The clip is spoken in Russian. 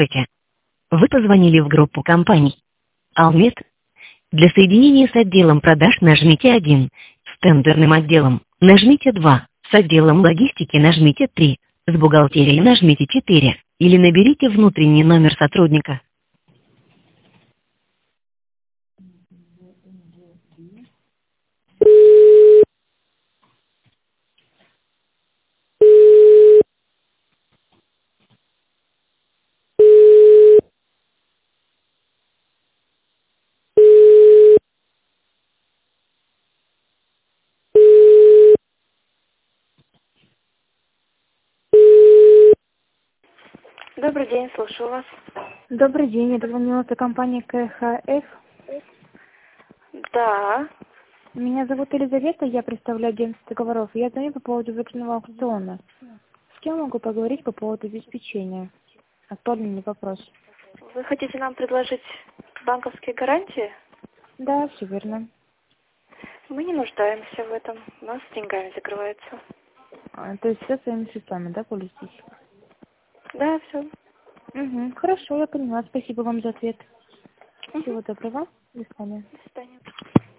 Здравствуйте. Вы позвонили в группу компаний Алмет. Для соединения с отделом продаж нажмите 1, с тендерным отделом нажмите 2, с отделом логистики нажмите 3, с бухгалтерией нажмите 4 или наберите внутренний номер сотрудника. Добрый день, слушаю вас. Добрый день, я дозвонилась от компании КХФ. Да, Меня зовут Елизавета, я представляю агентство договоров. Я звоню по поводу закрытого аукциона. С кем могу поговорить по поводу обеспечения? Актуальный вопрос. вы хотите нам предложить банковские гарантии? Да, все верно. Мы не нуждаемся в этом, у нас с деньгами закрывается. То есть все своими средствами, да, пользуетесь? Да, все. Угу, хорошо, я поняла. Спасибо вам за ответ. Всего доброго. До свидания. До свидания.